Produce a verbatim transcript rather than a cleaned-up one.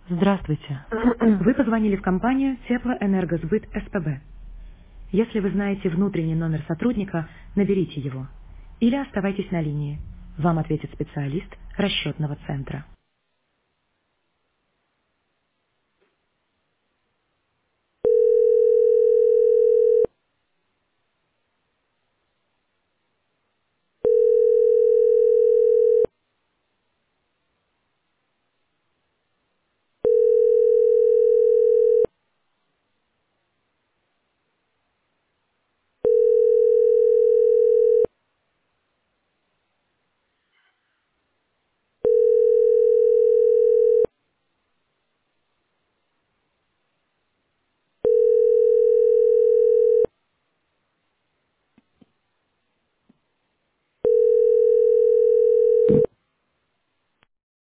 Здравствуйте. Вы позвонили в компанию Теплоэнергосбыт СПБ. Если вы знаете внутренний номер сотрудника, наберите его. Или оставайтесь на линии. Вам ответит специалист расчетного центра.